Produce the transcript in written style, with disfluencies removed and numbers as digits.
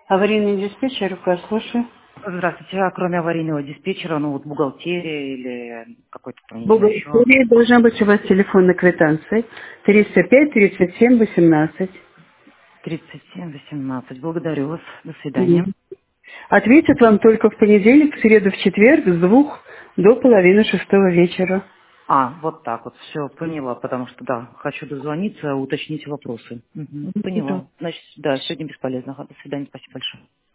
Аварийный диспетчер, рука, слушаю. Здравствуйте. А кроме аварийного диспетчера, ну вот бухгалтерия или какой-то там, не знаю, еще Бухгалтерия должна быть у вас телефонная квитанция. 305 37 18. 37-18. Благодарю вас. До свидания. Мгм. Ответят вам только в понедельник, в среду, в четверг с 2 до половины 6 вечера. Вот так вот. Все, поняла, потому что, да, хочу дозвониться, уточнить вопросы. Это Поняла. Значит, да, сегодня бесполезно. До свидания, спасибо большое.